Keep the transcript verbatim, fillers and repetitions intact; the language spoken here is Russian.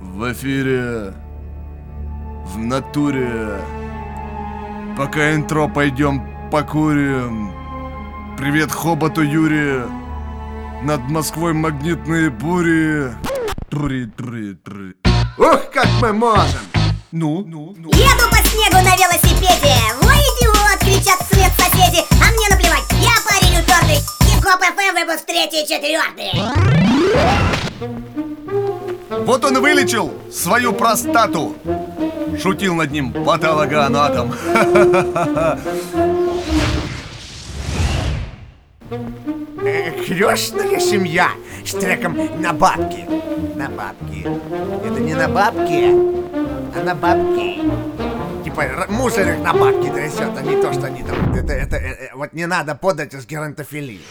В эфире, в натуре. Пока интро, пойдем покурим. Привет хоботу Юрию. Над Москвой магнитные бури. Трури, трури, трури. Ух, как мы можем! Ну, ну, ну. Еду по снегу на велосипеде. Ой, идиот, кричат вслед соседи. А мне наплевать, я парень упертый. Хип-хоп эф эм выпуск третий и четвертый. Вот он и вылечил свою простату. Шутил над ним патологоанатом. Крестная семья с треком «На бабки». На бабки. Это не на бабки, а на бабки. Типа р- мусор их на бабки трясет, а не то, что они там. Это, это, э, э, вот не надо подать с геронтофилией.